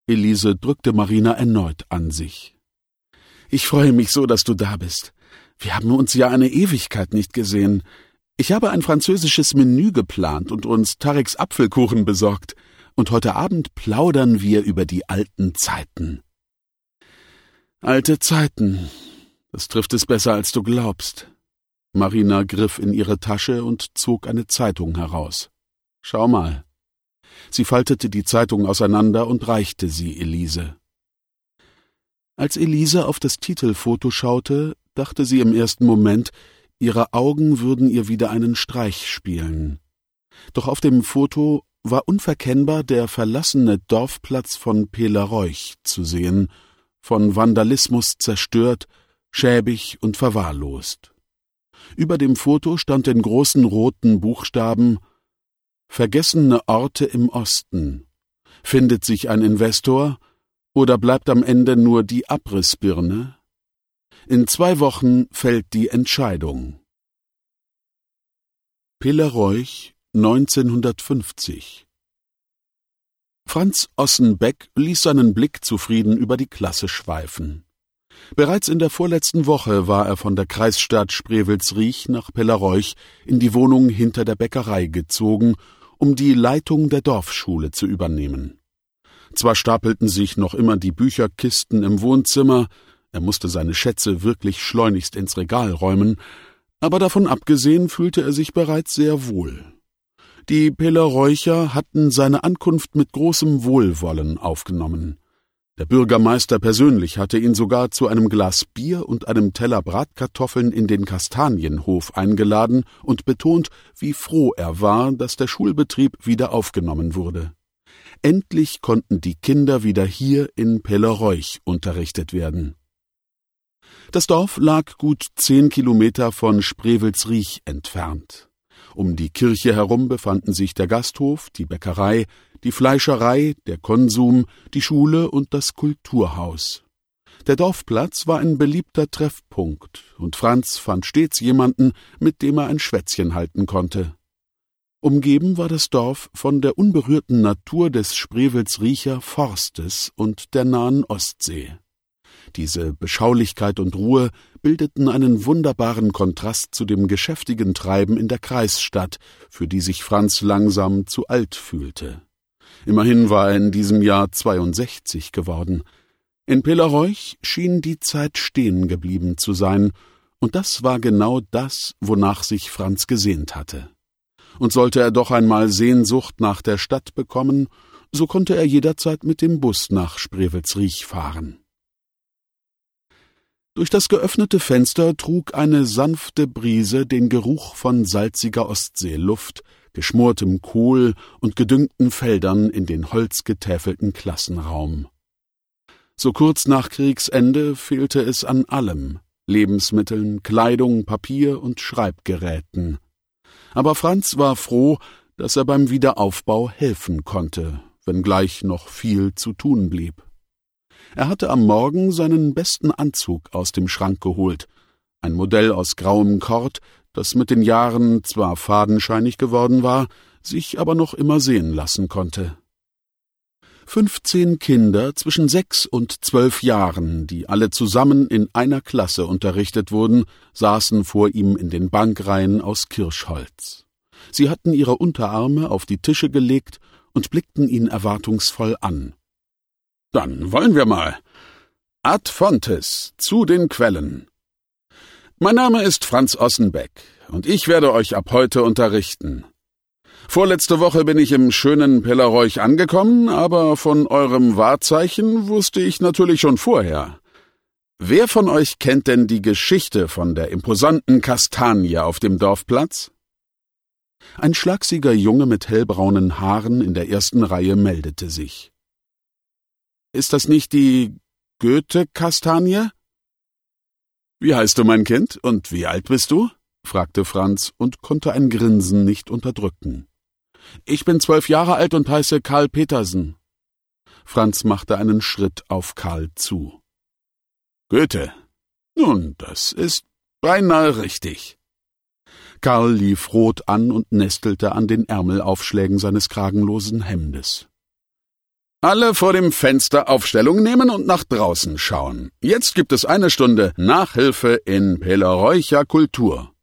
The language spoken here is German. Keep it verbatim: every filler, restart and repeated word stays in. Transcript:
Elise drückte Marina erneut an sich. »Ich freue mich so, dass du da bist. Wir haben uns ja eine Ewigkeit nicht gesehen. Ich habe ein französisches Menü geplant und uns Tareks Apfelkuchen besorgt. Und heute Abend plaudern wir über die alten Zeiten.« »Alte Zeiten, das trifft es besser, als du glaubst.« Marina griff in ihre Tasche und zog eine Zeitung heraus. »Schau mal.« Sie faltete die Zeitung auseinander und reichte sie Elise. Als Elise auf das Titelfoto schaute, dachte sie im ersten Moment, ihre Augen würden ihr wieder einen Streich spielen. Doch auf dem Foto war unverkennbar der verlassene Dorfplatz von Pellereuch zu sehen, von Vandalismus zerstört, schäbig und verwahrlost. Über dem Foto stand in großen roten Buchstaben: »Vergessene Orte im Osten. Findet sich ein Investor oder bleibt am Ende nur die Abrissbirne? In zwei Wochen fällt die Entscheidung.« Pellereuch, neunzehnhundertfünfzig. Franz Ossenbeck ließ seinen Blick zufrieden über die Klasse schweifen. Bereits in der vorletzten Woche war er von der Kreisstadt Spreewelsriech nach Pellereuch in die Wohnung hinter der Bäckerei gezogen, um die Leitung der Dorfschule zu übernehmen. Zwar stapelten sich noch immer die Bücherkisten im Wohnzimmer, er musste seine Schätze wirklich schleunigst ins Regal räumen, aber davon abgesehen fühlte er sich bereits sehr wohl. Die Pellereucher hatten seine Ankunft mit großem Wohlwollen aufgenommen. Der Bürgermeister persönlich hatte ihn sogar zu einem Glas Bier und einem Teller Bratkartoffeln in den Kastanienhof eingeladen und betont, wie froh er war, dass der Schulbetrieb wieder aufgenommen wurde. Endlich konnten die Kinder wieder hier in Pellereuch unterrichtet werden. Das Dorf lag gut zehn Kilometer von Spreewelsriech entfernt. Um die Kirche herum befanden sich der Gasthof, die Bäckerei, die Fleischerei, der Konsum, die Schule und das Kulturhaus. Der Dorfplatz war ein beliebter Treffpunkt, und Franz fand stets jemanden, mit dem er ein Schwätzchen halten konnte. Umgeben war das Dorf von der unberührten Natur des Spreewelsriecher Forstes und der nahen Ostsee. Diese Beschaulichkeit und Ruhe bildeten einen wunderbaren Kontrast zu dem geschäftigen Treiben in der Kreisstadt, für die sich Franz langsam zu alt fühlte. Immerhin war er in diesem Jahr zweiundsechzig geworden. In Pellereuch schien die Zeit stehen geblieben zu sein, und das war genau das, wonach sich Franz gesehnt hatte. Und sollte er doch einmal Sehnsucht nach der Stadt bekommen, so konnte er jederzeit mit dem Bus nach Spreewelsriech fahren. Durch das geöffnete Fenster trug eine sanfte Brise den Geruch von salziger Ostseeluft, geschmortem Kohl und gedüngten Feldern in den holzgetäfelten Klassenraum. So kurz nach Kriegsende fehlte es an allem: Lebensmitteln, Kleidung, Papier und Schreibgeräten. Aber Franz war froh, dass er beim Wiederaufbau helfen konnte, wenngleich noch viel zu tun blieb. Er hatte am Morgen seinen besten Anzug aus dem Schrank geholt, ein Modell aus grauem Kord, das mit den Jahren zwar fadenscheinig geworden war, sich aber noch immer sehen lassen konnte. Fünfzehn Kinder zwischen sechs und zwölf Jahren, die alle zusammen in einer Klasse unterrichtet wurden, saßen vor ihm in den Bankreihen aus Kirschholz. Sie hatten ihre Unterarme auf die Tische gelegt und blickten ihn erwartungsvoll an. »Dann wollen wir mal. Ad fontes, zu den Quellen. Mein Name ist Franz Ossenbeck, und ich werde euch ab heute unterrichten. Vorletzte Woche bin ich im schönen Pellereuch angekommen, aber von eurem Wahrzeichen wusste ich natürlich schon vorher. Wer von euch kennt denn die Geschichte von der imposanten Kastanie auf dem Dorfplatz?« Ein schlagsiger Junge mit hellbraunen Haaren in der ersten Reihe meldete sich. »Ist das nicht die Goethe-Kastanie?« »Wie heißt du, mein Kind, und wie alt bist du?« fragte Franz und konnte ein Grinsen nicht unterdrücken. »Ich bin zwölf Jahre alt und heiße Karl Petersen.« Franz machte einen Schritt auf Karl zu. »Goethe? Nun, das ist beinahe richtig.« Karl lief rot an und nestelte an den Ärmelaufschlägen seines kragenlosen Hemdes. Alle vor dem Fenster Aufstellung nehmen und nach draußen schauen. Jetzt gibt es eine Stunde Nachhilfe in Pellereucher Kultur.